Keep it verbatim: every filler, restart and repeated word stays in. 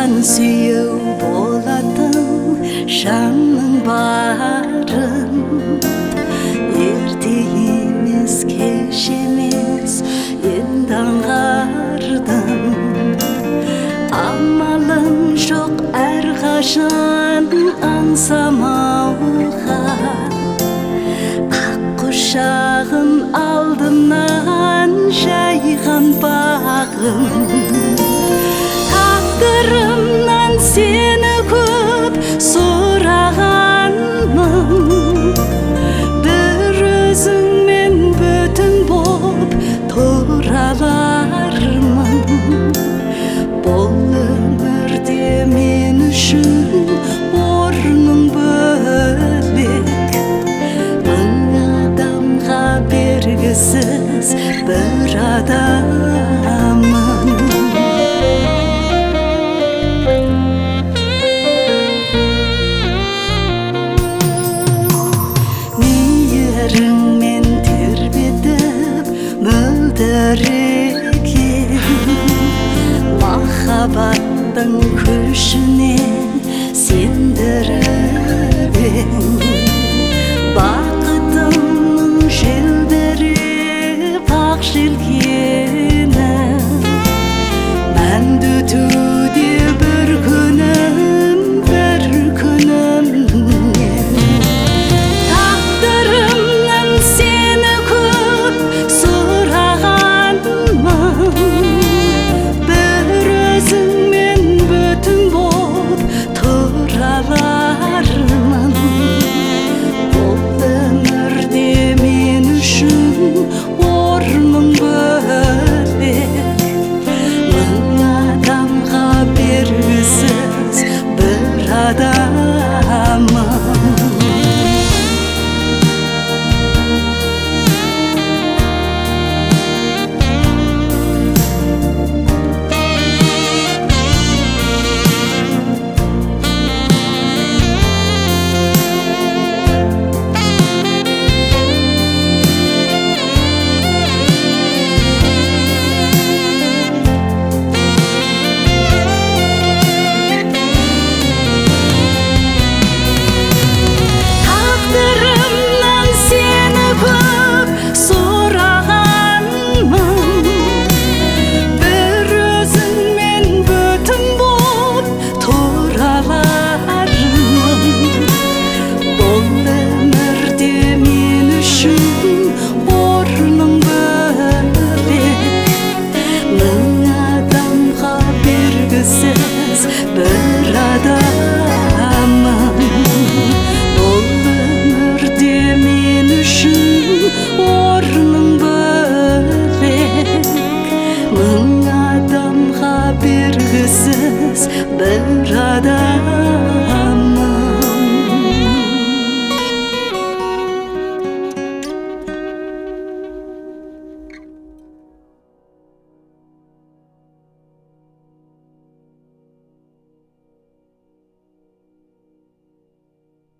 Кашан сүйеу болатын жанның барын, ерте емес кеш емес енді аңғардым. Амалым жоқ әрқашан аңсамауға, ақ құшағын алдымнан жайған бағым. Тағдырымнан сені көп сұрағанмын, бір өзіңмен бүтін боп тұралармын. Бұл өмірде мен үшін орның бөлек, мың адамға бергісіз бір адаммын. Мейіріңмен тербетіп мөлдіреген махаббаттың күшінен сендіріп ең. Бақытымның желбіреп ақ желкені, мәнді өтуде бір күнім, бір күнімнен. Тағдырымнан сені көп сұрағанмын, бір өзіңмен бүтін боп тұралармын. Бұл өмірде мен үшін орның бөлек, мың адамға бергісіз бір адаммын. Bir adamım, бұл өмірде мен үшін орның бөлек, мың адамға бергісіз бір адам.